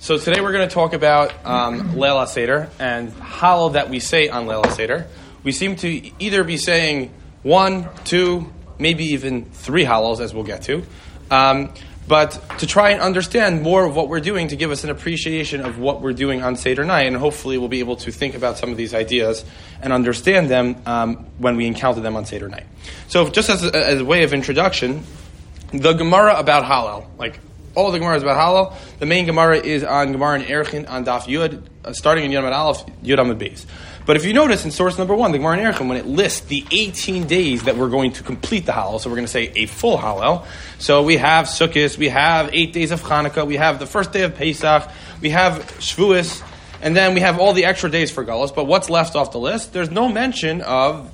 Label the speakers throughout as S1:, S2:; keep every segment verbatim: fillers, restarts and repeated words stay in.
S1: So today we're going to talk about um, Leil HaSeder and Hallel that we say on Leil HaSeder. We seem to either be saying one, two, maybe even three Hallels, as we'll get to. Um, but to try and understand more of what we're doing to give us an appreciation of what we're doing on Seder night, and hopefully we'll be able to think about some of these ideas and understand them um, when we encounter them on Seder night. So just as a, as a way of introduction, the Gemara about Hallel, like all the Gemara is about Hallel. The main Gemara is on Gemara in Erchin on Daf Yud, uh, starting in Yud Amud Aleph, Yud Amud Beis. But if you notice in source number one, the Gemara in Erchin, when it lists the eighteen days that we're going to complete the Hallel, so we're going to say a full Hallel. So we have Sukkot, we have eight days of Chanukah, we have the first day of Pesach, we have Shavuos, and then we have all the extra days for Galus. But what's left off the list? There's no mention of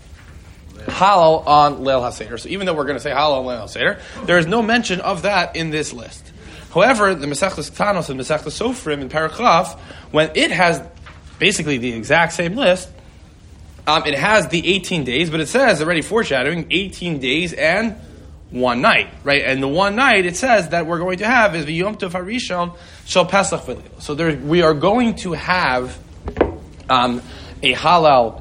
S1: Hallel on Leil HaSeder. So even though we're going to say Hallel on Leil HaSeder, there is no mention of that in this list. However, the Masechtas Ktanos and Masechtas Sofrim in Paragraph, when it has basically the exact same list, um, it has the eighteen days, but it says, already foreshadowing, eighteen days and one night, right? And the one night, it says that we're going to have is the Yom Tov HaRishon Shel Pesach V'Leil. So there, we are going to have um, a Hallel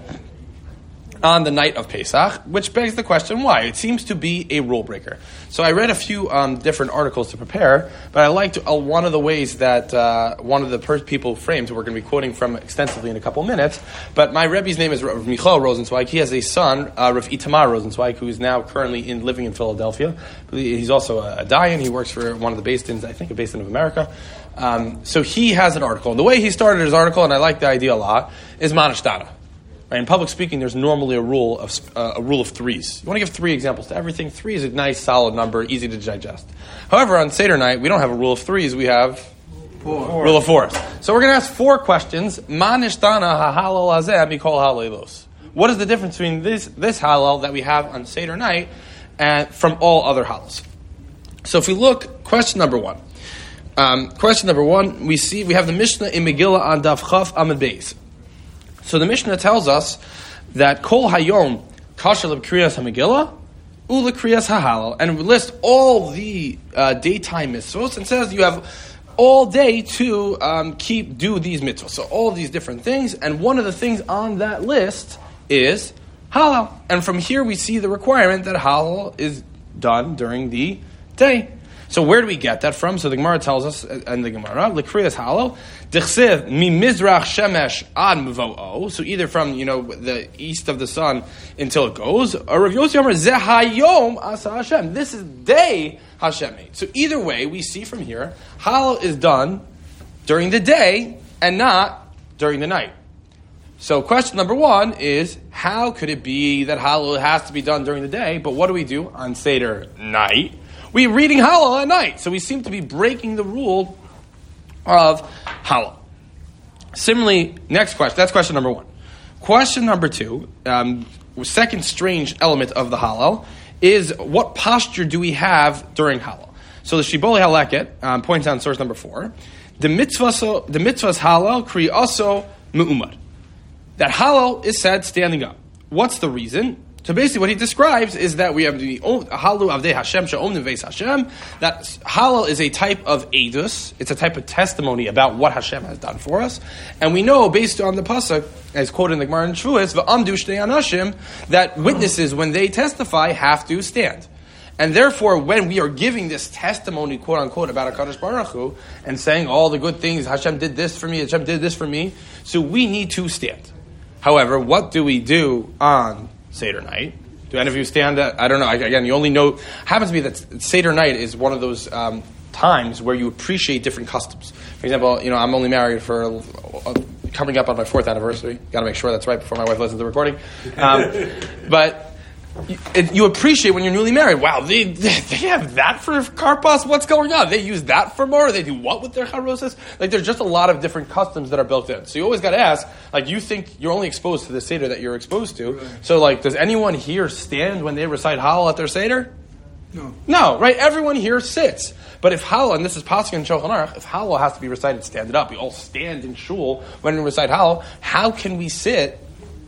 S1: on the night of Pesach, which begs the question, why? It seems to be a rule breaker. So I read a few um, different articles to prepare, but I liked uh, one of the ways that uh, one of the per- people framed, who we're going to be quoting from extensively in a couple minutes, but my Rebbe's name is Rav Michael Rosenzweig. He has a son, uh, Rav Itamar Rosenzweig, who is now currently in living in Philadelphia. He's also a, a Dayan. He works for one of the Beis-Dins, I think a Beis-Din of America. Um, so he has an article. And the way he started his article, and I like the idea a lot, is Manashtana. Right, in public speaking, there's normally a rule of uh, a rule of threes. You want to give three examples to everything. Three is a nice, solid number, easy to digest. However, on Seder night, we don't have a rule of threes. We have four. Rule of fours. So we're going to ask four questions. Ma nishtana ha'halal hazeh mikol halelos. What is the difference between this this halal that we have on Seder night and from all other halals? So if we look, question number one. Um, question number one, we see we have the Mishnah in Megillah on Daf Chaf Amud Beis. So the Mishnah tells us that Kol Hayom Kasher L'Kriyas HaMegillah Ula Kriyas HaHalal, and we list all the uh, daytime mitzvos and says you have all day to um, keep do these mitzvos. So all these different things, and one of the things on that list is halal. And from here we see the requirement that halal is done during the day. So where do we get that from? So the Gemara tells us, and the Gemara, L'kriyas halal, D'chsev mi mizrach shemesh ad mevo'o. So either from, you know, the east of the sun until it goes, or Rav Yossi Amar, Zeh hayom asa Hashem. This is day Hashem made. So either way, we see from here, halal is done during the day and not during the night. So question number one is, how could it be that halal has to be done during the day, but what do we do on Seder night? We're reading Hallel at night, so we seem to be breaking the rule of Hallel. Similarly, next question, that's question number one. Question number two, um, second strange element of the Hallel, is what posture do we have during Hallel? So the Shibbolei Haleket um, points out in source number four, the mitzvahs, the mitzvahs Hallel kri also me'umad. That Hallel is said standing up. What's the reason? So basically what he describes is that we have the Halu Avdei Hashem She'om Neveis Hashem, that Hallel is a type of edus, it's a type of testimony about what Hashem has done for us. And we know, based on the Pasuk, as quoted in the Gemara in Shavuos, V'amdu Shnei Anashim, that witnesses, when they testify, have to stand. And therefore, when we are giving this testimony, quote unquote, about HaKadosh Baruch Hu, and saying all the good things, Hashem did this for me, Hashem did this for me, so we need to stand. However, what do we do on Seder night? Do any of you stand at, I don't know, again, you only know, happens to be that Seder night is one of those um, times where you appreciate different customs. For example, you know, I'm only married for, a, a, coming up on my fourth anniversary. Got to make sure that's right before my wife listens to the recording. Um, but you, it, you appreciate when you're newly married. Wow, they they have that for karpas? What's going on? They use that for more? They do what with their charosas? Like, there's just a lot of different customs that are built in. So you always got to ask, like, you think you're only exposed to the Seder that you're exposed to. Right. So, like, does anyone here stand when they recite Hallel at their Seder?
S2: No.
S1: No, right? Everyone here sits. But if Hallel, and this is Pasuk in Shulchan Aruch, if Hallel has to be recited, stand it up. We all stand in shul when we recite Hallel. How can we sit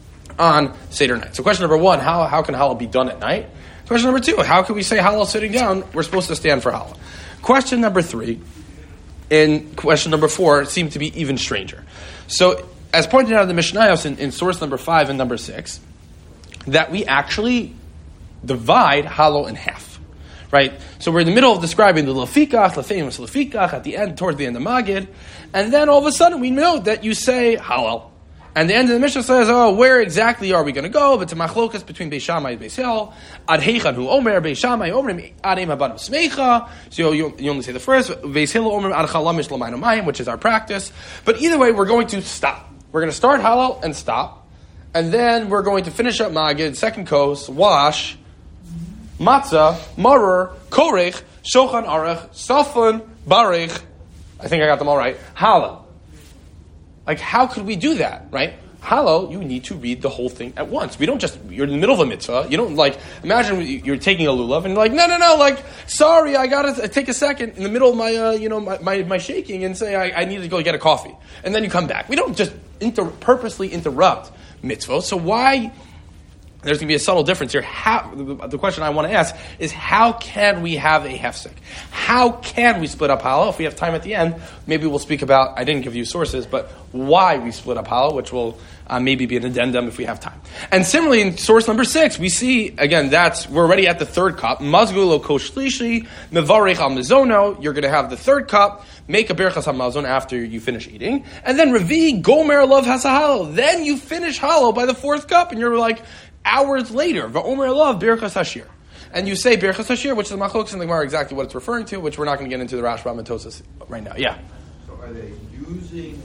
S1: on Seder night? So question number one, how how can Hallel be done at night? Question number two, how can we say Hallel sitting down? We're supposed to stand for Hallel. Question number three, in question number four seem to be even stranger. So, as pointed out in the Mishnayos in, in source number five and number six, that we actually divide halo in half, right? So we're in the middle of describing the lefikach, the famous lefikach, at the end, towards the end of Magid, and then all of a sudden we know that you say halal. And the end of the Mishnah says, oh, where exactly are we going to go? But to machlokas between Beis Shammai and Beis Hillel, ad heichan hu omer, Beis Shammai omer, ad em habanim smecha. So you, you only say the first, Beis Hillel omer, ad chalamish l'mayim mayim, which is our practice. But either way, we're going to stop. We're going to start halal and stop. And then we're going to finish up Magid, second course, wash, matzah, maror, korech, shochan arech, safon, barech. I think I got them all right. Halal. Like, how could we do that, right? Halal, you need to read the whole thing at once. We don't just, you're in the middle of a mitzvah. You don't, like, imagine you're taking a lulav and you're like, no, no, no, like, sorry, I got to take a second in the middle of my, uh, you know, my, my, my shaking and say, I, I need to go get a coffee. And then you come back. We don't just inter- purposely interrupt mitzvah. So why... There's going to be a subtle difference here. How, the question I want to ask is, how can we have a hefsek? How can we split up halal? If we have time at the end, maybe we'll speak about, I didn't give you sources, but why we split up halal, which will uh, maybe be an addendum if we have time. And similarly, in source number six, we see, again, that's, we're already at the third cup. Mazgu lo kosh shlishi, mevarech al mizono. You're going to have the third cup, make a berachas hamazon after you finish eating. And then revi, gomer love hasahalo. Then you finish halal by the fourth cup, and you're like, hours later, va'omer love birchas hashir, and you say birchas hashir, which is machlokes in the Gemara exactly what it's referring to, which we're not going to get into the Rashba and Tosas right now. Yeah.
S2: So are they using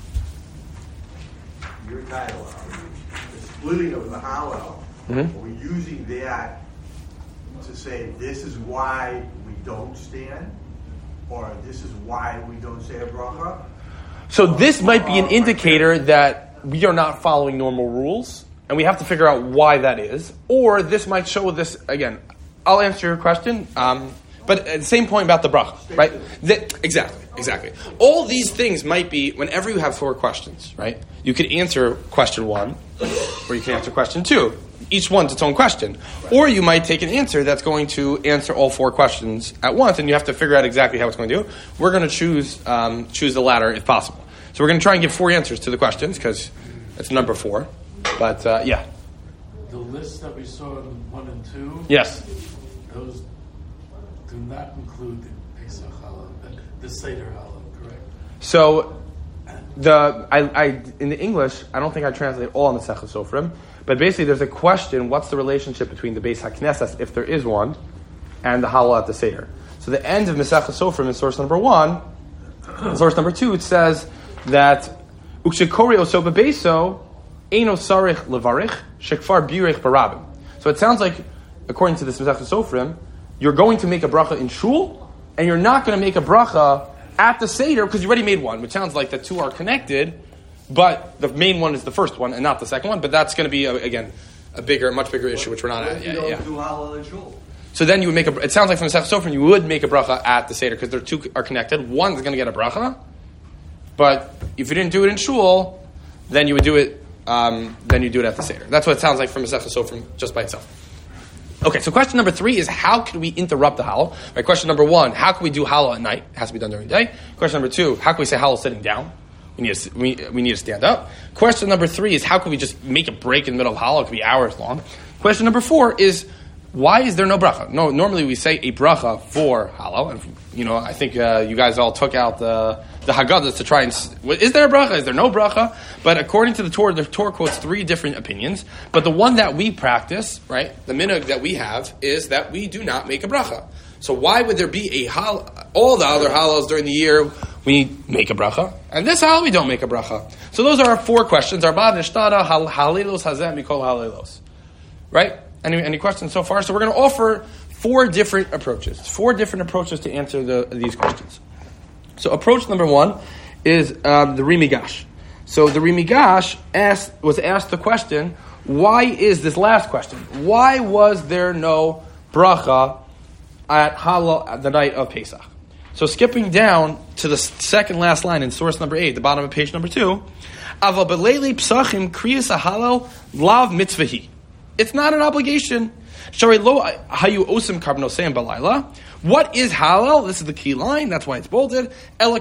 S2: your title, the splitting of the halal? Mm-hmm. Are we using that to say this is why we don't stand, or this is why we don't say a bracha?
S1: So this might be an indicator that we are not following normal rules. And we have to figure out why that is. Or this might show this, again, I'll answer your question, um, but at the same point about the bracha, right? The, exactly, exactly. All these things might be, whenever you have four questions, right? You could answer question one, or you can answer question two. Each one's its own question. Or you might take an answer that's going to answer all four questions at once, and you have to figure out exactly how it's going to do. We're going to choose um, choose the latter if possible. So we're going to try and give four answers to the questions, because it's number four. But, uh, yeah.
S3: The list that we saw in one and two,
S1: yes,
S3: those do not include the Pesach Halal, the Seder Halal, correct?
S1: So, the I, I in the English, I don't think I translate all in the Masechah Sofrim, but basically there's a question, what's the relationship between the Beis HaKnesses, if there is one, and the Halal at the Seder? So the end of Masechah Sofrim in source number one, in source number two, it says that, Ukshekori Osoba Beso, Eino sarich levarich shekfar birich barabim. So it sounds like, according to this Masechah Sofrim, you're going to make a bracha in shul, and you're not going to make a bracha at the Seder because you already made one, which sounds like the two are connected, but the main one is the first one and not the second one. But that's going to be, a, again, a bigger, much bigger issue, which we're not at yet. Yeah. So then you would make a, it sounds like from Masechah Sofrim, you would make a bracha at the Seder because the two are connected. One's going to get a bracha, but if you didn't do it in shul, then you would do it Um, then you do it at the Seder. That's what it sounds like from Masechah Sofrim just by itself. Okay, so question number three is, how can we interrupt the halal? Right, question number one, how can we do halal at night? It has to be done during the day. Question number two, how can we say halal sitting down? We need to, we, we need to stand up. Question number three is, how can we just make a break in the middle of halal? It could be hours long. Question number four is, why is there no bracha? No, normally we say a bracha for halal. And, you know, I think uh, you guys all took out the the Haggadahs to try and... Is there a bracha? Is there no bracha? But according to the Torah, the Torah quotes three different opinions. But the one that we practice, right, the minhag that we have, is that we do not make a bracha. So why would there be a halal... All the other halals during the year, we make a bracha. And this halal, we don't make a bracha. So those are our four questions. Arba v'shtada, halelos hazeh mikol halelos. Right? Any, any questions so far? So we're going to offer four different approaches. Four different approaches to answer the, these questions. So approach number one is um, the Rimigash. So the Rimigash asked, was asked the question, why is this last question? Why was there no bracha at Halal at the night of Pesach? So skipping down to the second last line in source number eight, the bottom of page number two, Ava b'leili psachim kriyas halal lav mitzvahi. It's not an obligation. What is Hallel? This is the key line. That's why it's bolded.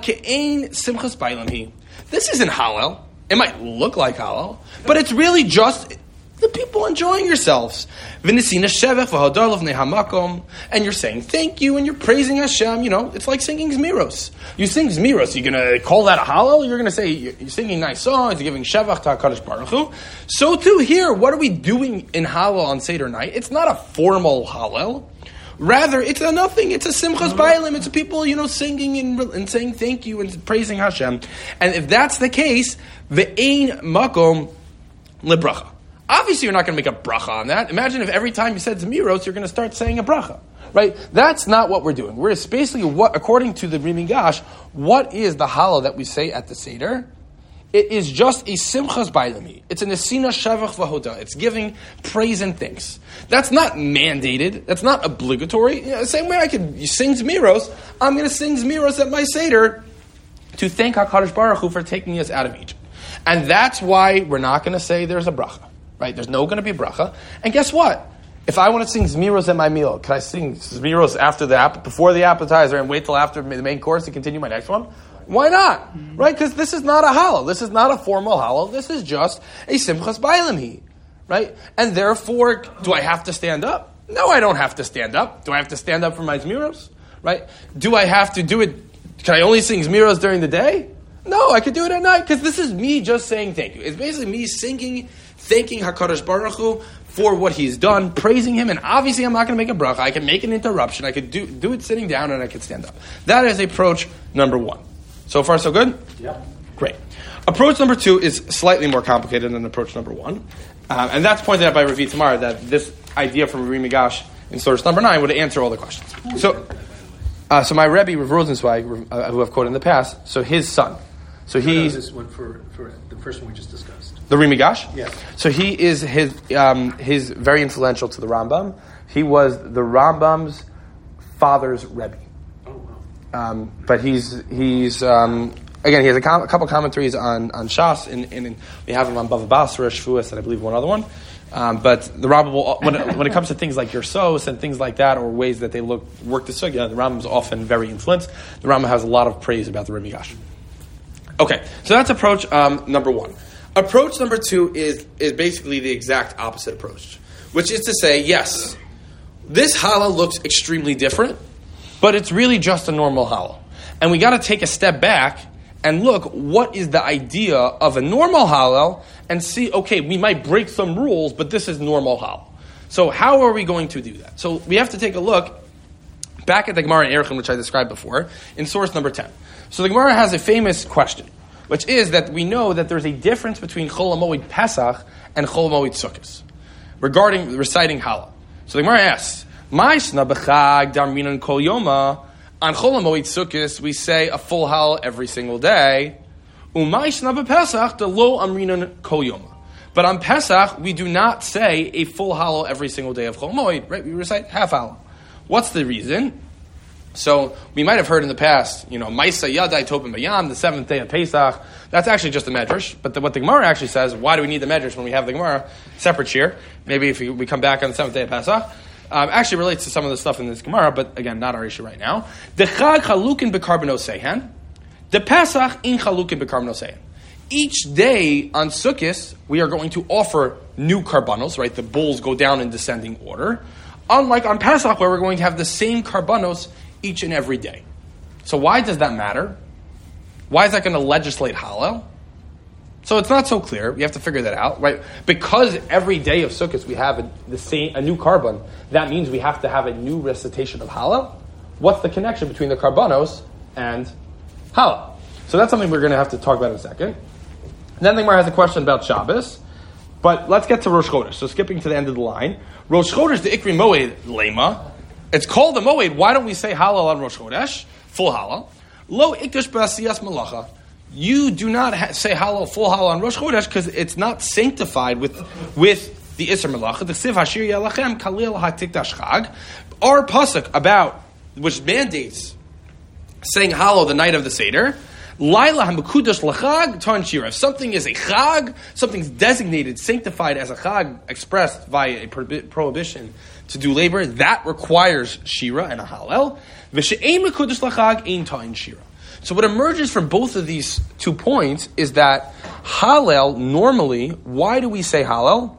S1: This isn't Hallel. It might look like Hallel, but it's really just the people enjoying yourselves. And you're saying thank you, and you're praising Hashem. You know, it's like singing Zmiros. You sing Zmiros, you're going to call that a Hallel? You're going to say you're singing nice songs, you're giving Shevach to HaKadosh Baruch Hu. So too here, what are we doing in Hallel on Seder night? It's not a formal Hallel. Rather, it's a nothing. It's a Simchas Bailim. It's people, you know, singing and, and saying thank you and praising Hashem. And if that's the case, ve'ein makom lebracha. Obviously, you're not going to make a bracha on that. Imagine if every time you said Zmiros, you're going to start saying a bracha, right? That's not what we're doing. We're basically, what, according to the Rimigash, what is the Hallel that we say at the Seder? It is just a Simchas Bailami. It's an Esina Shavach Vahoda. It's giving praise and thanks. That's not mandated. That's not obligatory. You know, the same way I could sing Zmiros, I'm going to sing Zmiros at my Seder to thank HaKadosh Baruch Hu for taking us out of Egypt. And that's why we're not going to say there's a bracha. Right? There's no going to be a bracha. And guess what? If I want to sing Zmiros at my meal, can I sing Zmiros after the app, before the appetizer and wait till after the main course to continue my next one? Why not? Mm-hmm. Right? Because this is not a Hallel. This is not a formal Hallel. This is just a Simchas Bailim. Right? And therefore, do I have to stand up? No, I don't have to stand up. Do I have to stand up for my Zmiros? Right? Do I have to do it? Can I only sing Zmiros during the day? No, I could do it at night because this is me just saying thank you. It's basically me singing, thanking HaKadosh Baruch Hu for what He's done, praising Him, and obviously I'm not going to make a bracha. I can make an interruption. I could do, do it sitting down, and I could stand up. That is approach number one. So far, so good?
S3: Yeah.
S1: Great. Approach number two is slightly more complicated than approach number one. Um, and that's pointed out by Ravi Tamar, that this idea from Rimi Gash in source number nine would answer all the questions. So, uh, so my Rebbe, Rav Rosenzweig, uh, who I've quoted in the past, so his son, so he's...
S4: No, this one for, for the first one we just discussed.
S1: The Rimi Gash?
S4: Yes.
S1: So he is his um, his very influential to the Rambam. He was the Rambam's father's Rebbe.
S4: Oh, wow.
S1: Um, but he's he's um, again he has a, com- a couple commentaries on on Shas, and, and we have him on Bava Basra, Shvuas, and I believe one other one. Um, but the Rambam will, when it, when it comes to things like Yersos and things like that, or ways that they look work the sugya, the Rambam is often very influenced. The Rambam has a lot of praise about the Rimi Gash. Okay, so that's approach um, number one. Approach number two is is basically the exact opposite approach, which is to say, yes, this Hallel looks extremely different, but it's really just a normal Hallel. And we got to take a step back and look, what is the idea of a normal Hallel, and see, okay, we might break some rules, but this is normal Hallel. So how are we going to do that? So we have to take a look back at the Gemara in Erechim, which I described before, in source number ten. So the Gemara has a famous question, which is that we know that there's a difference between Chol HaMoed Pesach and Chol HaMoed Sukkos regarding reciting Hallel. So the Gemara asks, Ma'isna b'chag darminan kol yoma. On Chol HaMoed Sukkos, we say a full Hallel every single day. U'ma'isna b'Pesach the lo amrinan kol yoma. But on Pesach, we do not say a full Hallel every single day of Chol HaMoed, right? We recite half Hallel. What's the reason? So we might have heard in the past, you know, Maisa Yadai Topim Bayam, the seventh day of Pesach. That's actually just a medrash. But the, what the Gemara actually says, why do we need the medrash when we have the Gemara? Separate shir. Maybe if we, we come back on the seventh day of Pesach. Um, actually relates to some of the stuff in this Gemara, but again, not our issue right now. The Chag Chalukin B'Karbanosehen. The Pesach in Chalukin B'Karbanosehen. Each day on Sukkot, we are going to offer new karbanos, right? The bulls go down in descending order. Unlike on Pesach, where we're going to have the same karbanos each and every day. So why does that matter? Why is that going to legislate Hallel? So it's not so clear. We have to figure that out, right? Because every day of Sukkot we have a, the same a new karban. That means we have to have a new recitation of Hallel. What's the connection between the karbanos and Hallel? So that's something we're going to have to talk about in a second. And then the Gemara has a question about Shabbos. But let's get to Rosh Chodesh. So skipping to the end of the line. Rosh Chodesh, the Ikri Moed Lema. It's called the Moed. Why don't we say Hallel on Rosh Chodesh? Full Hallel. Lo Ikdash B'Asiyas Malacha. You do not ha- say Hallel, full Hallel on Rosh Chodesh because it's not sanctified with with the Isser Malacha. The Siv Hashir Yalachem Kalil HaTikdash Chag. Our pasuk about, which mandates saying Hallel the night of the Seder. Laila hamakudash lachag tan shira. If something is a chag, something's designated, sanctified as a chag, expressed via a prohibition to do labor, that requires shira and a halel. V'she'ein makudash lachag ein tan shira. So what emerges from both of these two points is that halel, normally, why do we say halel?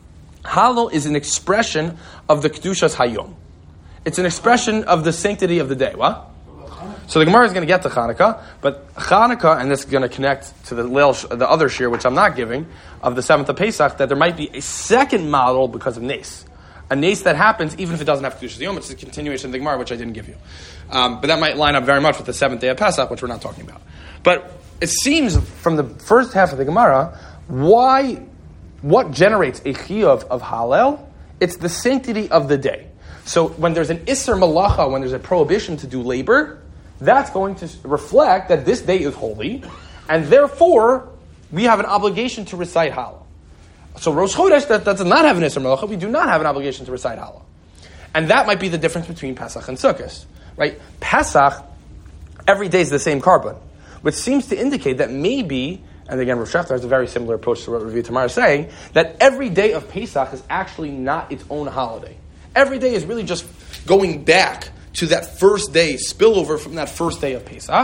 S1: Halel is an expression of the Kedushas Hayom. It's an expression of the sanctity of the day. What? So the Gemara is going to get to Chanukah, but Chanukah, and this is going to connect to the Leil, the other shir, which I'm not giving, of the seventh of Pesach, that there might be a second model because of Nes. A Nes that happens even if it doesn't have Kedushas Hayom. It's a continuation of the Gemara, which I didn't give you. Um, but that might line up very much with the seventh day of Pesach, which we're not talking about. But it seems from the first half of the Gemara, why, what generates a chiyuv of Halel? It's the sanctity of the day. So when there's an Isser Malacha, when there's a prohibition to do labor, that's going to reflect that this day is holy, and therefore we have an obligation to recite Halel. So Rosh Chodesh, that, that does not have an Isser Malacha, we do not have an obligation to recite Halel. And that might be the difference between Pesach and Sukkot. Right? Pesach, every day is the same carbon, which seems to indicate that maybe, and again, Rosh Hashanah has a very similar approach to what Rav Tamar is saying, that every day of Pesach is actually not its own holiday. Every day is really just going back to that first day, spillover from that first day of Pesach.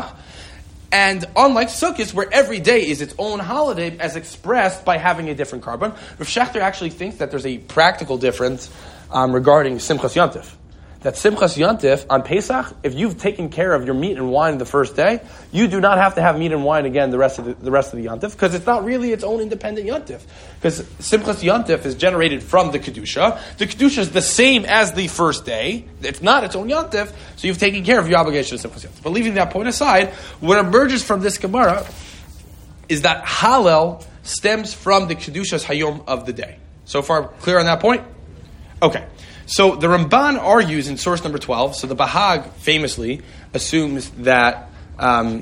S1: And unlike Sukkot, where every day is its own holiday as expressed by having a different carbon, Rav Schachter actually thinks that there's a practical difference um, regarding Simchas Yontif. That Simchas Yontif on Pesach, if you've taken care of your meat and wine the first day, you do not have to have meat and wine again the rest of the, the rest of the Yontif, because it's not really its own independent Yontif. Because Simchas Yontif is generated from the Kedusha. The Kedusha is the same as the first day. It's not its own Yontif, so you've taken care of your obligation to Simchas Yontif. But leaving that point aside, what emerges from this Gemara is that Halel stems from the Kedushas Hayom of the day. So far, clear on that point? Okay. So the Ramban argues in source number twelve. So the Bahag famously assumes that um,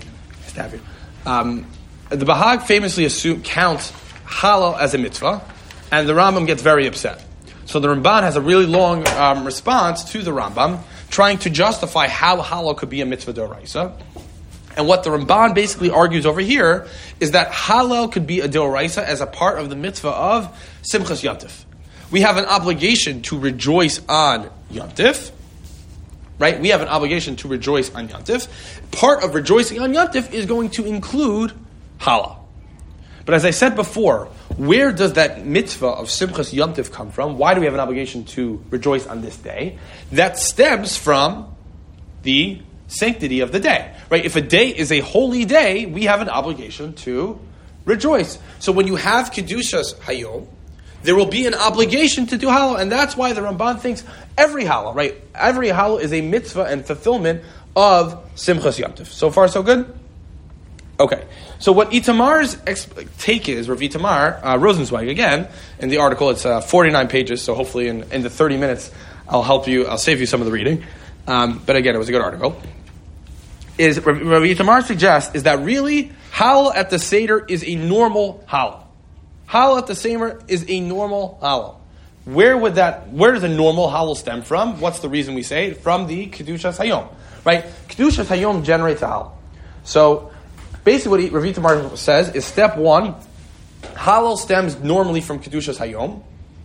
S1: um, the Bahag famously assume, counts Halal as a mitzvah, and the Rambam gets very upset. So the Ramban has a really long um, response to the Rambam, trying to justify how Halal could be a mitzvah d'oraisa. And what the Ramban basically argues over here is that Halal could be a d'oraisa as a part of the mitzvah of Simchas Yontif. We have an obligation to rejoice on Yontif, right? We have an obligation to rejoice on Yontif. Part of rejoicing on Yontif is going to include Halal. But as I said before, where does that mitzvah of Simchas Yontif come from? Why do we have an obligation to rejoice on this day? That stems from the sanctity of the day, right? If a day is a holy day, we have an obligation to rejoice. So when you have Kedushas Hayom, there will be an obligation to do halal, and that's why the Ramban thinks every halal, right? Every halal is a mitzvah and fulfillment of Simchas Yontif. So far, so good? Okay. So what Itamar's exp- take is, Rav Itamar, uh, Rosenzweig, again, in the article, it's uh, forty-nine pages, so hopefully in, in the thirty minutes, I'll help you, I'll save you some of the reading. Um, but again, it was a good article. Is Rav Itamar suggests is that really, halal at the Seder is a normal halal. Halal at the Seder is a normal halal. Where would that? Where does a normal halal stem from? What's the reason we say it? From the Kedushas Hayom, right? Kedushas Hayom generates a halal. So basically, what Rav Itamar says is step one: halal stems normally from Kedushas Hayom,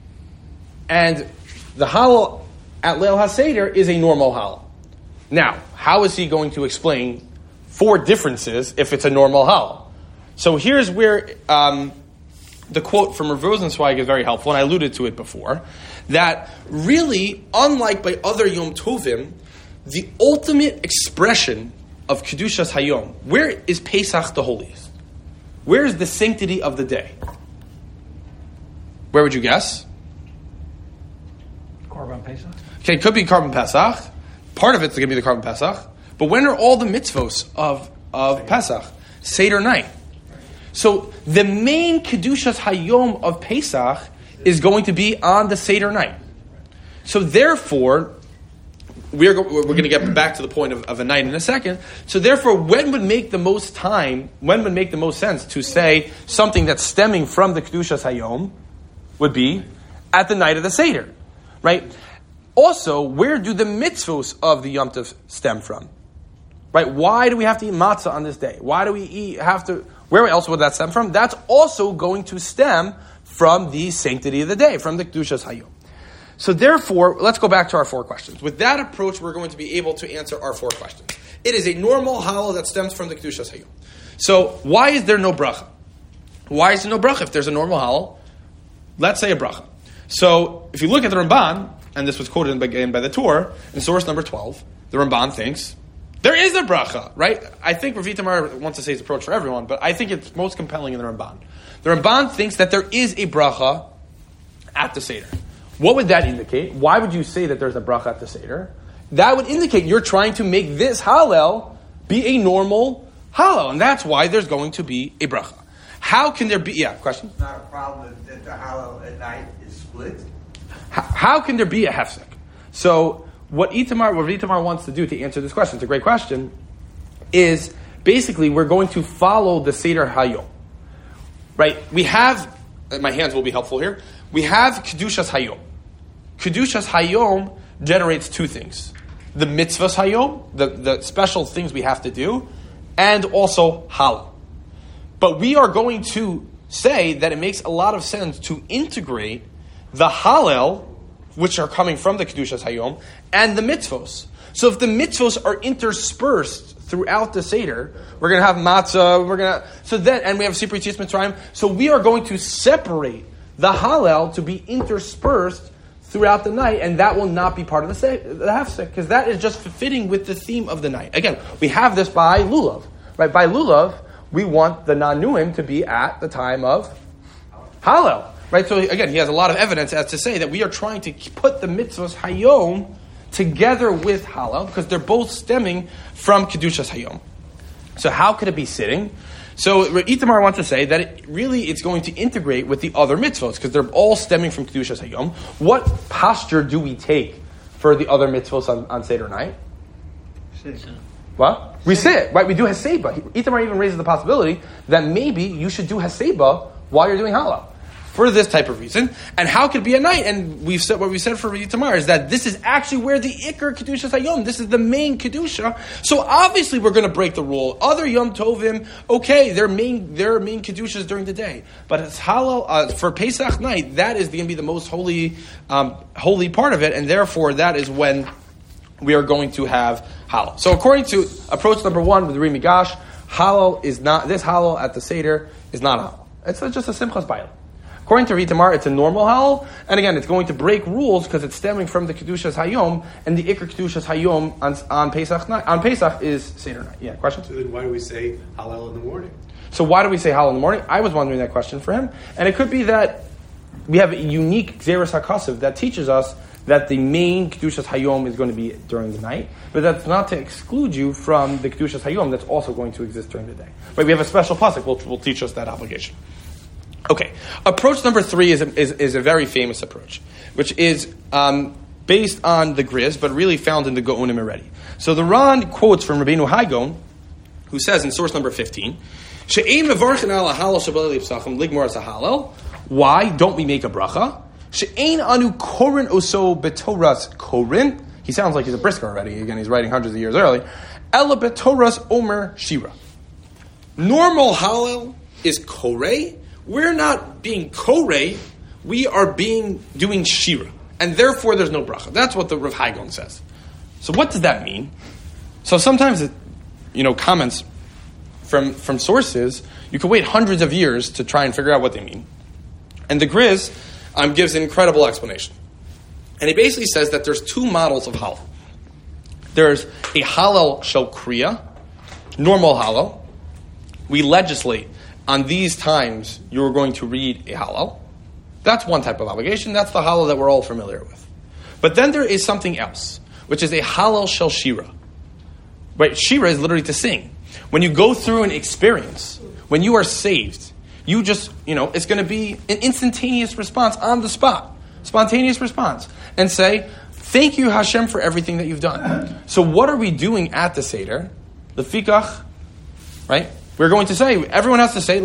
S1: and the halal at Leil HaSeder is a normal halal. Now, how is he going to explain four differences if it's a normal halal? So here's where. Um, The quote from Rav Rosenzweig is very helpful, and I alluded to it before, that really, unlike by other Yom Tovim, the ultimate expression of Kedushas Hayom, where is Pesach the holiest? Where is the sanctity of the day? Where would you guess?
S4: Korban Pesach?
S1: Okay, it could be Korban Pesach. Part of it's going to be the Korban Pesach. But when are all the mitzvos of, of Pesach? Seder night. So the main Kedushas Hayom of Pesach is going to be on the Seder night. So therefore, we're, go- we're going to get back to the point of, of a night in a second. So therefore, when would make the most time, when would make the most sense to say something that's stemming from the Kedushas Hayom would be at the night of the Seder, right? Also, where do the mitzvos of the Yom Tov stem from? Right? Why do we have to eat matzah on this day? Why do we eat, have to, where else would that stem from? That's also going to stem from the sanctity of the day, from the Kedushas Hayom. So therefore, let's go back to our four questions. With that approach, we're going to be able to answer our four questions. It is a normal halal that stems from the Kedushas Hayom. So why is there no bracha? Why is there no bracha if there's a normal halal? Let's say a bracha. So if you look at the Ramban, and this was quoted again by the Torah, in source number twelve, the Ramban thinks there is a bracha, right? I think Rav Itamar wants to say his approach for everyone, but I think it's most compelling in the Ramban. The Ramban thinks that there is a bracha at the Seder. What would that indicate? Why would you say that there's a bracha at the Seder? That would indicate you're trying to make this halal be a normal halal, and that's why there's going to be a bracha. How can there be, yeah, question?
S2: It's not a problem that the halal at night is split.
S1: How, how can there be a hefsek? So what Itamar, what Itamar wants to do to answer this question, it's a great question, is basically we're going to follow the Seder Hayom. Right? We have, my hands will be helpful here, we have Kedushas Hayom. Kedushas Hayom generates two things. The mitzvahs Hayom, the, the special things we have to do, and also halal. But we are going to say that it makes a lot of sense to integrate the halal, which are coming from the Kedushas Hayom, and the mitzvos. So if the mitzvos are interspersed throughout the Seder, we're going to have matzah, we're going to, so then, and we have Sipri Tzitz Mitzrayim, so we are going to separate the halal to be interspersed throughout the night, and that will not be part of the, se- the hefsek, because that is just fitting with the theme of the night. Again, we have this by Lulav. Right? By Lulav, we want the Nanuim to be at the time of halal. Right? So again, he has a lot of evidence as to say that we are trying to put the mitzvahs Hayom together with halal, because they're both stemming from Kedushas Hayom. So how could it be sitting? So Itamar wants to say that it really it's going to integrate with the other mitzvahs, because they're all stemming from Kedushas Hayom. What posture do we take for the other mitzvahs on, on Seder night?
S4: Sit.
S1: Well, we sit, right? We do Haseba. Itamar even raises the possibility that maybe you should do Haseba while you're doing halal, for this type of reason. And how could it be at night? And we've said what we said for Itamar is that this is actually where the Iker Kedushas Hayom, this is the main Kedusha. So obviously we're going to break the rule. Other Yom Tovim, okay, they're main, they're main Kedushas during the day. But it's halal, uh, for Pesach night, that is going to be the most holy, um, holy part of it. And therefore that is when we are going to have halal. So according to approach number one with Ri Migash, halal is not, this halal at the Seder is not halal. It's just a Simchas Bayil. According to Ritamar, it's a normal halal, and again, it's going to break rules because it's stemming from the Kedushas Hayom, and the Iker Kedushas Hayom on, on Pesach night, on Pesach is Seder night. Yeah, question?
S5: So then why do we say halal in the morning?
S1: So why do we say halal in the morning? I was wondering that question for him, and it could be that we have a unique Xeris HaKasav that teaches us that the main Kedushas Hayom is going to be during the night, but that's not to exclude you from the Kedushas Hayom that's also going to exist during the day. But we have a special pasuk which will teach us that obligation. Okay, approach number three is a, is, is a very famous approach, which is um, based on the Griz, but really found in the Gaonim already. So the Ran quotes from Rabbeinu Haigon, who says in source number fifteen, "She'ein mevarchin al halal shabal lipsachim ligmor as halal." Why don't we make a bracha? She'ein anu korin oso betoras korin. He sounds like he's a brisker already. Again, he's writing hundreds of years early. Ela betoras omer shira. Normal halal is korei. We're not being korei. We are being doing shira, and therefore there's no bracha. That's what the Rav Haigon says. So what does that mean? So sometimes, it, you know, comments from from sources, you can wait hundreds of years to try and figure out what they mean. And the Griz um, gives an incredible explanation. And he basically says that there's two models of halal. There's a halal shel kriya, normal halal. We legislate on these times you're going to read a halal. That's one type of obligation. That's the halal that we're all familiar with. But then there is something else, which is a halal shel shira. Right? Shira is literally to sing. When you go through an experience, when you are saved, you just, you know, it's going to be an instantaneous response on the spot. Spontaneous response. And say, thank you, Hashem, for everything that you've done. So what are we doing at the Seder? The fikach, right? We're going to say, everyone has to say,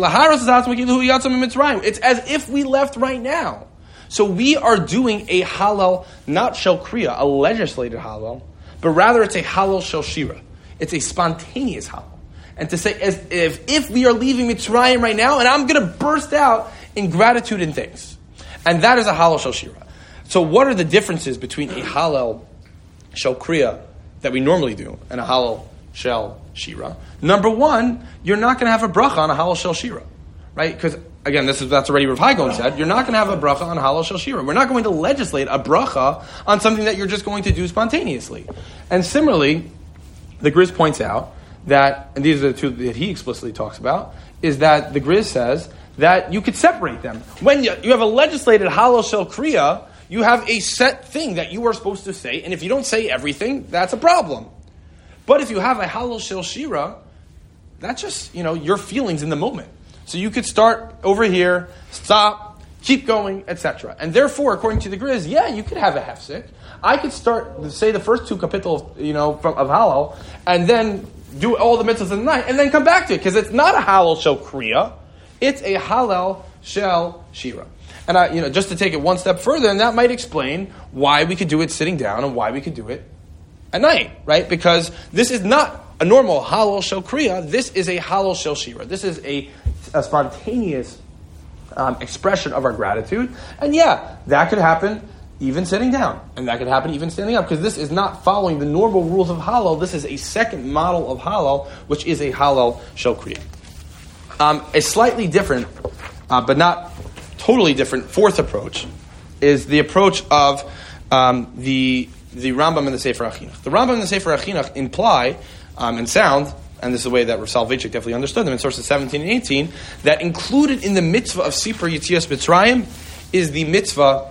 S1: it's as if we left right now. So we are doing a halal, not shel kriya, a legislated halal, but rather it's a halal shel shira. It's a spontaneous halal. And to say, as if, if we are leaving Mitzrayim right now, and I'm going to burst out in gratitude and thanks. And that is a halal shel shira. So what are the differences between a halal shel kriya that we normally do and a halal shel shira? Number one, you're not going to have a bracha on a halal shel shira, right? Because again, this is that's already Rav Hai Gaon said. You're not going to have a bracha on halal shel shira. We're not going to legislate a bracha on something that you're just going to do spontaneously. And similarly, the Griz points out that, and these are the two that he explicitly talks about, is that the Griz says that you could separate them. When you, you have a legislated halal shel kriya, you have a set thing that you are supposed to say, and if you don't say everything, that's a problem. But if you have a halal shel shira, that's just, you know, your feelings in the moment. So you could start over here, stop, keep going, et cetera. And therefore, according to the Griz, yeah, you could have a hefsek. I could start, say the first two kapitals, you know, from, of halal, and then do all the mitzvahs in the night, and then come back to it, because it's not a halal shel kriya, it's a halal shel shira. And I, you know, just to take it one step further, and that might explain why we could do it sitting down and why we could do it at night, right? Because this is not a normal halal shel kriya. This is a halal shel shira. This is a, a spontaneous um, expression of our gratitude. And yeah, that could happen even sitting down, and that could happen even standing up, because this is not following the normal rules of halal. This is a second model of halal, which is a halal shel kriya. Um, a slightly different, uh, but not totally different, fourth approach is the approach of um, the the Rambam and the Sefer HaChinuch. The Rambam and the Sefer HaChinuch imply um, and sound, and this is the way that Rav Soloveitchik definitely understood them in sources seventeen and eighteen, that included in the mitzvah of Sipur Yetzias Mitzrayim is the mitzvah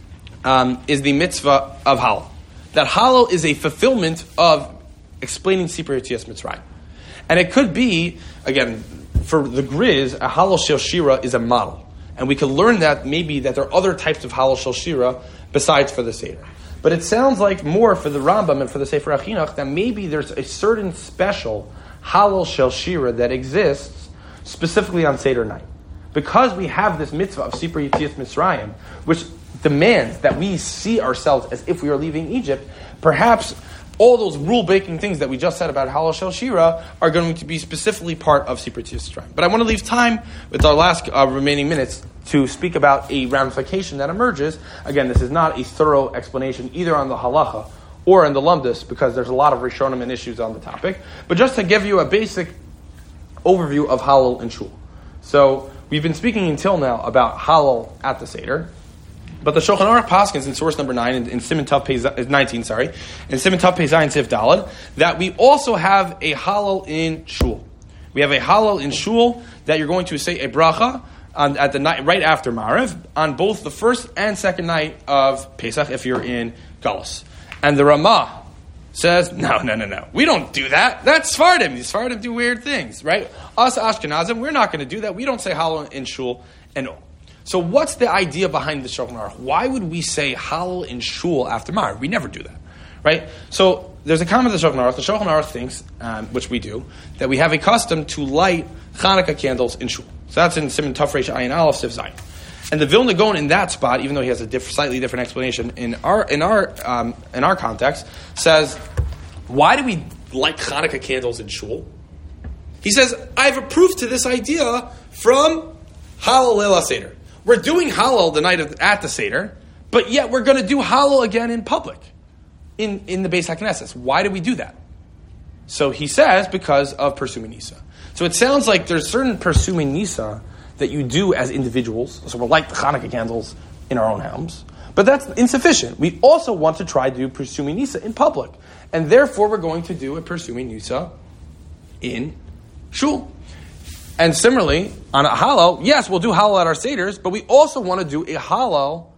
S1: um, is the mitzvah of halal. That halal is a fulfillment of explaining Sipur Yetzias Mitzrayim, and it could be, again, for the Griz, a halal shel shira is a model. And we can learn that maybe that there are other types of halal shel shira besides for the Seder. But it sounds like more for the Rambam and for the Sefer HaChinuch that maybe there's a certain special halal shel shira that exists specifically on Seder night. Because we have this mitzvah of Sipur Yetzias Mitzrayim, which demands that we see ourselves as if we are leaving Egypt, perhaps all those rule-breaking things that we just said about halal shel shira are going to be specifically part of Sipur Yetzias Mitzrayim. But I want to leave time with our last uh, remaining minutes to speak about a ramification that emerges. Again, this is not a thorough explanation either on the halacha or in the lumdus, because there's a lot of rishonim and issues on the topic. But just to give you a basic overview of halal and shul. So we've been speaking until now about halal at the Seder. But the Shulchan Aruch paskins in source number nine, in, in Siman Tav Pei nineteen, sorry, in Siman Tav Pei Zayin Sif Daled, that we also have a halal in shul. We have a halal in shul that you're going to say a bracha on, at the night right after Maariv on both the first and second night of Pesach if you're in Galus. And the Ramah says, no, no, no, no, we don't do that. That's Sfardim. These Sfardim do weird things, right? Us Ashkenazim, we're not going to do that. We don't say halal in shul and all. So what's the idea behind the Shulchan Aruch? Why would we say halal in shul after Maariv? We never do that, right? So there's a comment of the Shulchan Aruch. The Shulchan Aruch thinks, um, which we do, that we have a custom to light Hanukkah candles in shul. So that's in Siman Tav Reish Ayin Aleph Sif Zayin. And the Vilna Gaon in that spot, even though he has a diff- slightly different explanation in our in our um, in our context, says, why do we light Hanukkah candles in shul? He says, I have a proof to this idea from Halal Leil HaSeder. We're doing halal the night of, at the Seder, but yet we're going to do halal again in public, in, in the Beis HaKnesses. Why do we do that? So he says, because of Persumei Nisa. So it sounds like there's certain Persumei Nisa that you do as individuals. So we'll light the Hanukkah candles in our own homes. But that's insufficient. We also want to try to do Persumei Nisa in public. And therefore we're going to do a Persumei Nisa in shul. And similarly, on a halal, yes, we'll do halal at our seders, but we also want to do a halal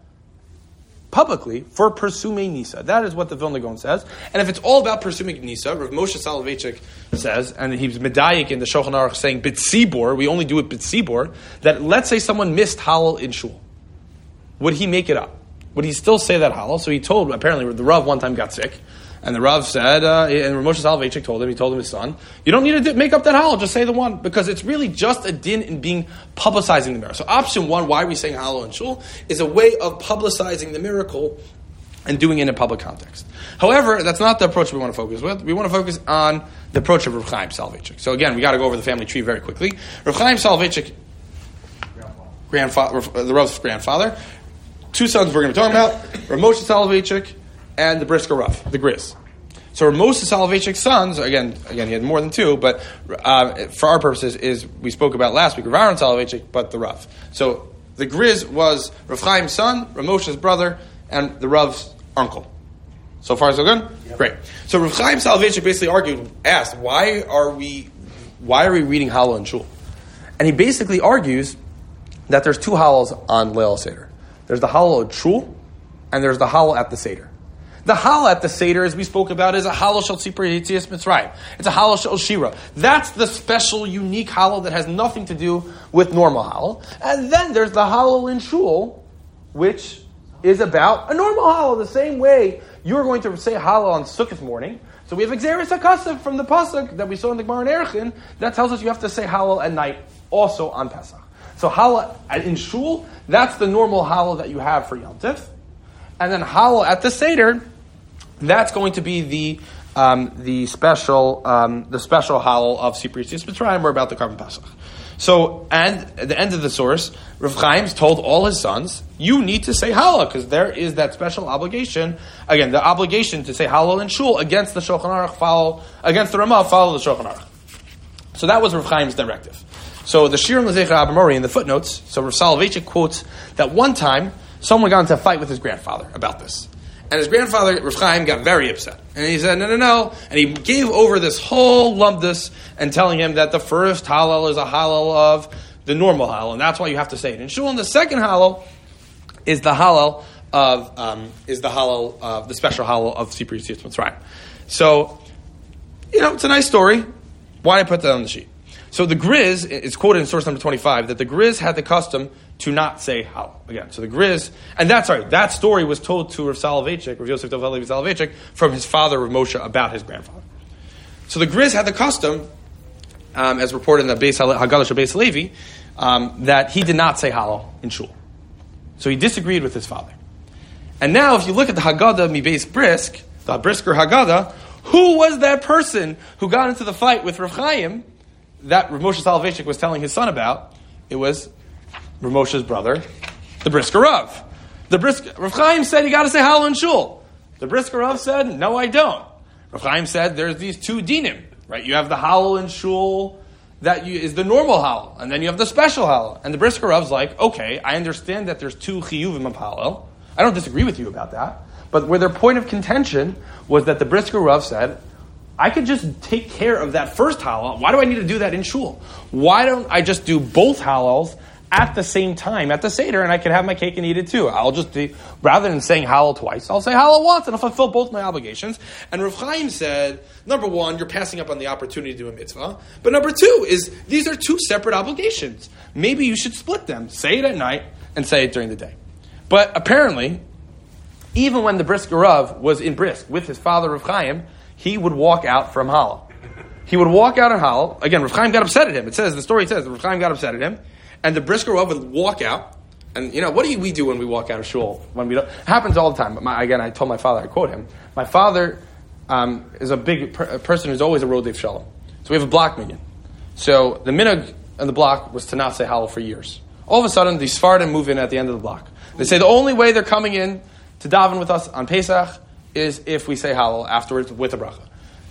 S1: publicly for Persumei Nisa. That is what the Vilna Gaon says. And if it's all about Persumei Nisa, Rav Moshe Soloveitchik says, and he's medayik in the Shulchan Aruch saying bitzibor, we only do it bitzibor, that let's say someone missed halal in shul. Would he make it up? Would he still say that halal? So he told, apparently the Rav one time got sick, and the Rav said, uh, and Rav Moshe Soloveitchik told him, he told him his son, you don't need to make up that halal, just say the one, because it's really just a din in being publicizing the miracle. So option one, why are we saying halal in shul, is a way of publicizing the miracle and doing it in a public context. However, that's not the approach we want to focus with. We want to focus on the approach of Rav Chaim Soloveitchik. So again, we got to go over the family tree very quickly. Rav Chaim Soloveitchik, grandfather, the Rav's grandfather, two sons we're going to be talking about, Rav Moshe Soloveitchik and the Brisker Rav, the Grizz. So Rav Moshe Soloveitchik's sons, again, again he had more than two, but uh, for our purposes, is we spoke about last week, Rav Aaron Soloveitchik, but the Rav. So the Grizz was Rav Chaim's son, Rav Moshe's brother, and the Rav's uncle. So far, so good? Yep. Great. So Rav Chaim Soloveitchik basically argued, asked, why are we why are we reading Hallel and Shul? And he basically argues that there's two Hallels on Leil Seder. There's the Hallel at Shul, and there's the Hallel at the Seder. The Hallel at the Seder, as we spoke about, is a Hallel Shel Tzipor Yetzias Mitzrayim. It's a Hallel Shel Shira. That's the special, unique Hallel that has nothing to do with normal Hallel. And then there's the Hallel in Shul, which is about a normal Hallel, the same way you're going to say Hallel on Sukkot morning. So we have Exeris HaKasav from the Pasuk that we saw in the Gemara in Erechim that tells us you have to say Hallel at night, also on Pesach. So Hallel in Shul, that's the normal Hallel that you have for Yom Tif. And then Hallel at the Seder, that's going to be the um, the special um, the special Hallel of Tzipor Yetzias Mitzrayim. We're about the Karban Pesach. So, and at the end of the source, Rav Chaim's told all his sons, you need to say Hallel, because there is that special obligation, again, the obligation to say Hallel and Shul against the Shulchan Aruch, follow, against the Ramah, follow the Shulchan Aruch. So that was Rav Chaim's directive. So the Shirim L'Zecher Abba Mori in the footnotes, so Rav Soloveitchik quotes that one time, someone got into a fight with his grandfather about this. And his grandfather, Rav Chaim, got very upset. And he said, no, no, no. And he gave over this whole lumdus and telling him that the first Hallel is a Hallel of the normal Hallel. And that's why you have to say it in Shul. And the second Hallel is the Hallel of, um, is the Hallel of, the special Hallel of Tzipor Yetzias Mitzrayim. So, you know, it's a nice story. Why did I put that on the sheet? So the Grizz, it's quoted in source number twenty-five, that the Grizz had the custom to not say Hallel. Again, so the Grizz, and that's sorry, that story was told to Rav Soloveitchik, Rav Yosef Dov Levi Soloveitchik, from his father, Rav Moshe, about his grandfather. So the Grizz had the custom, um, as reported in the Beis Haggadah Beis Levi, um, that he did not say Hallel in Shul. So he disagreed with his father. And now, if you look at the Haggadah Mi Beis Brisk, the Brisker Haggadah, who was that person who got into the fight with Rav Chaim that Rav Moshe Soloveitchik was telling his son about? It was Rav Moshe's brother, the Brisker Rav. The Brisker, Rav Chaim said you got to say Hallel in Shul. The Brisker Rav said, no, I don't. Rav Chaim said there's these two dinim, right? You have the Hallel in Shul that you, is the normal Hallel, and then you have the special Hallel. And the Brisker Rav's like, okay, I understand that there's two chiyuvim of Hallel. I don't disagree with you about that. But where their point of contention was that the Brisker Rav said, I could just take care of that first Hallel. Why do I need to do that in Shul? Why don't I just do both Hallels at the same time, at the Seder, and I can have my cake and eat it too? I'll just do, rather than saying Hallel twice, I'll say Hallel once, and I'll fulfill both my obligations. And Rav Chaim said, number one, you're passing up on the opportunity to do a mitzvah. But number two is, these are two separate obligations. Maybe you should split them. Say it at night, and say it during the day. But apparently, even when the Brisker Rav was in Brisk with his father Rav Chaim, he would walk out from Hallel. He would walk out of Hallel. Again, Rav Chaim got upset at him. It says, the story says, that Rav Chaim got upset at him. And the Brisker Rav would walk out. And, you know, what do we do when we walk out of shul? When we don't, it happens all the time. But my, again, I told my father, I quote him, my father um, is a big per, a person who's always a Rodef Shalom. So we have a block minyan. So the minhag on the block was to not say Hallel for years. All of a sudden, the Sfardim move in at the end of the block. They say the only way they're coming in to daven with us on Pesach is if we say Hallel afterwards with a bracha.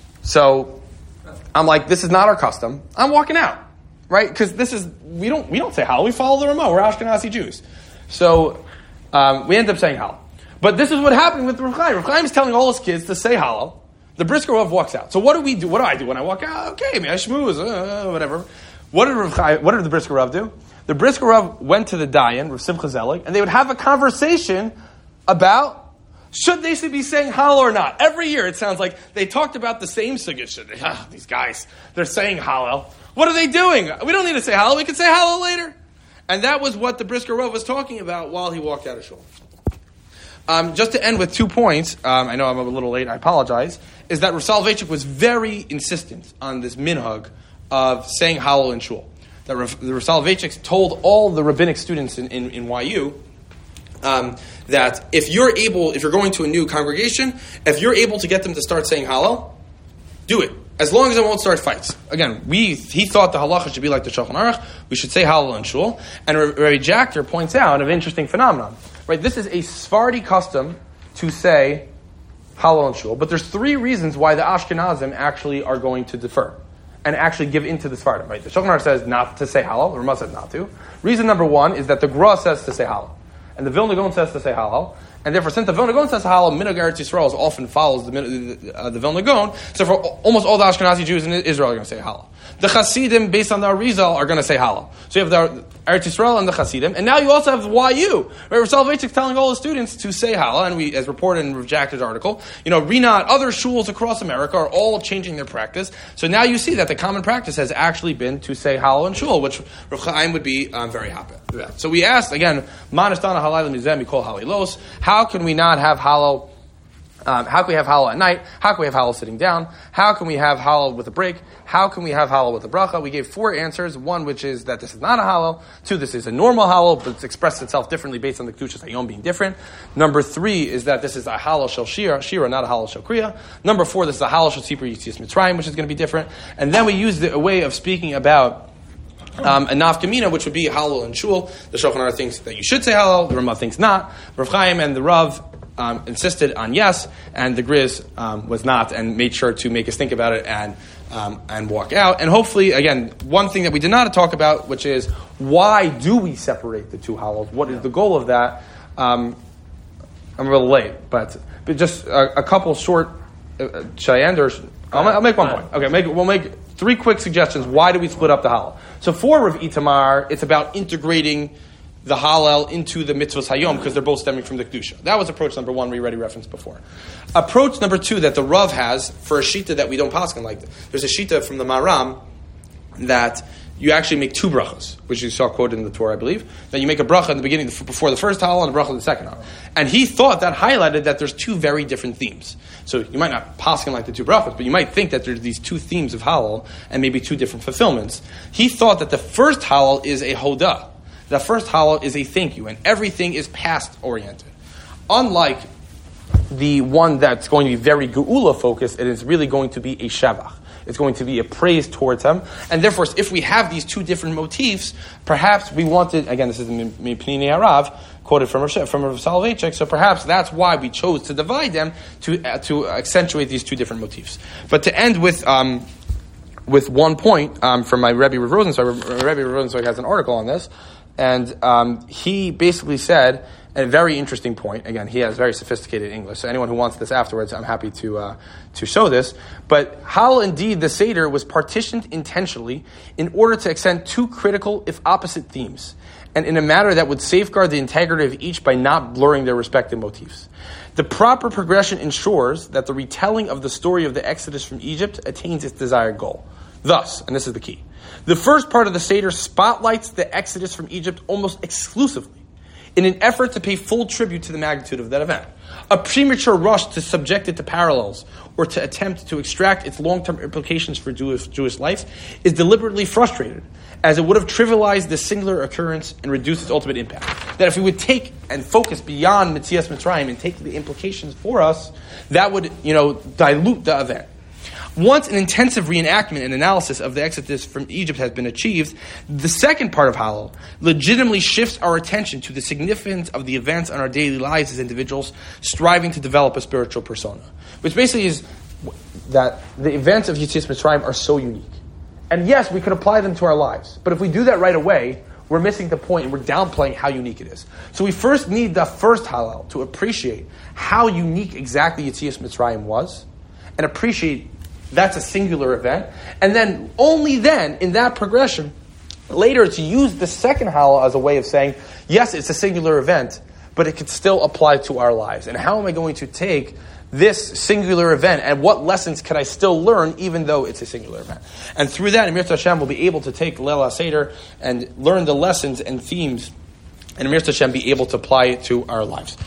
S1: So I'm like, this is not our custom. I'm walking out, right? Because this is we don't we don't say Hallel. We follow the Ramah. We're Ashkenazi Jews. So um, we end up saying Hallel. But this is what happened with Rav Chaim. Rav Chaim is telling all his kids to say Hallel. The Brisker Rav walks out. So what do we do? What do I do when I walk out? Okay, man, shmooze, uh, whatever. What did Rav Chaim, what did the Brisker Rav do? The Brisker Rav went to the Dayan, Rav Simcha Zelig, and they would have a conversation about should they be saying Hallel or not. Every year it sounds like they talked about the same suggestion. Ah, these guys, they're saying Hallel. What are they doing? We don't need to say Hallel. We can say Hallel later. And that was what the Brisker Rav was talking about while he walked out of shul. Um, just to end with two points, um, I know I'm a little late, I apologize, is that Rav Soloveitchik was very insistent on this minhag of saying Hallel in shul. That Rav, the Rav Soloveitchik told all the rabbinic students in, in, in Y U um, that if you're able, if you're going to a new congregation, if you're able to get them to start saying Hallel, do it. As long as it won't start fights. Again, we he thought the halacha should be like the Shulchan Aruch. We should say Hallel in shul. And Rabbi Jachter points out an interesting phenomenon. Right, this is a Sephardi custom to say Hallel in shul. But there's three reasons why the Ashkenazim actually are going to defer and actually give into the Sephardim. Right, the Shulchan Aruch says not to say Hallel. The Ramah says not to. Reason number one is that the Gra says to say Hallel, and the Vilna Gaon says to say Hallel. And therefore, since the Vilna Gaon says Hallel, Minhag Eretz Yisrael often follows the, the, uh, the Vilna Gaon, so for almost all the Ashkenazi Jews in Israel are going to say Hallel. The Hasidim, based on the Arizal, are going to say Hallel. So you have the Eretz Yisrael and the Hasidim, and now you also have the Y U. Right? Rav Soloveitchik telling all the students to say Hallel, and we, as reported in Rav Jacter's article, you know, Rinat, other shuls across America are all changing their practice. So now you see that the common practice has actually been to say Hallel in shul, which Rav Chaim would be um, very happy with that. So we asked, again, Manashtana Halayla Mizem, we call Halilos, how can we not have Hallel? Um, how can we have Hallel at night? How can we have Hallel sitting down? How can we have Hallel with a break? How can we have Hallel with a bracha? We gave four answers. One, which is that this is not a Hallel. Two, this is a normal Hallel, but it's expressed itself differently based on the Kedushas Hayom being different. Number three is that this is a Hallel Shel Shira, Shira, not a Hallel Shel Kriya. Number four, this is a Hallel Shel Tzipur Yitzias Mitzrayim, which is going to be different. And then we used a way of speaking about Um, a nafkamina, which would be Hallel and shul. The Shulchan Aruch thinks that you should say Hallel. The Ramah thinks not. Rav Chaim and the Rav um, insisted on yes, and the Griz um, was not, and made sure to make us think about it and um, and walk out. And hopefully, again, one thing that we did not talk about, which is why do we separate the two Hallels? What is the goal of that? Um, I'm a little late, but but just a, a couple short. Uh, should I end or? I'll, I'll make one point. Okay, make we'll make. Three quick suggestions. Why do we split up the Hallel? So for Rav Itamar, it's about integrating the Hallel into the mitzvahs Hayom because they're both stemming from the Kedusha. That was approach number one we already referenced before. Approach number two that the Rav has for a Shita that we don't paskin like. There's a Shita from the Maram that you actually make two brachas, which you saw quoted in the Torah, I believe. That you make a bracha in the beginning before the first Hallel and a bracha in the second Hallel. And he thought that highlighted that there's two very different themes. So you might not paskin like the two brachas, but you might think that there's these two themes of Hallel and maybe two different fulfillments. He thought that the first Hallel is a hodah. The first Hallel is a thank you, and everything is past oriented. Unlike the one that's going to be very geula focused, it is really going to be a shavach. It's going to be a praise towards him. And therefore, if we have these two different motifs, perhaps we wanted, again, this is Mipnei Harav, quoted from Rav, from Rav Soloveitchik, so perhaps that's why we chose to divide them, to uh, to accentuate these two different motifs. But to end with um, with one point um, from my Rebbe Rav Rosenzweig, Rebbe Rav Rosenzweig has an article on this, and um, he basically said, a very interesting point. Again, he has very sophisticated English. So anyone who wants this afterwards, I'm happy to uh, to show this. But how indeed the Seder was partitioned intentionally in order to accent two critical, if opposite, themes, and in a manner that would safeguard the integrity of each by not blurring their respective motifs. The proper progression ensures that the retelling of the story of the Exodus from Egypt attains its desired goal. Thus, and this is the key, the first part of the Seder spotlights the Exodus from Egypt almost exclusively, in an effort to pay full tribute to the magnitude of that event. A premature rush to subject it to parallels or to attempt to extract its long-term implications for Jewish, Jewish life is deliberately frustrated, as it would have trivialized this singular occurrence and reduced its ultimate impact. That if we would take and focus beyond Metzias Mitzrayim and take the implications for us, that would, you know, dilute the event. Once an intensive reenactment and analysis of the Exodus from Egypt has been achieved, the second part of Hallel legitimately shifts our attention to the significance of the events in our daily lives as individuals striving to develop a spiritual persona. Which basically is that the events of Yetzias Mitzrayim are so unique. And yes, we could apply them to our lives. But if we do that right away, we're missing the point and we're downplaying how unique it is. So we first need the first Hallel to appreciate how unique exactly Yetzias Mitzrayim was and appreciate that's a singular event. And then, only then, in that progression, later to use the second Hallel as a way of saying, yes, it's a singular event, but it could still apply to our lives. And how am I going to take this singular event and what lessons can I still learn even though it's a singular event? And through that, Emir Hashem will be able to take Leil HaSeder and learn the lessons and themes, and Emir Hashem be able to apply it to our lives.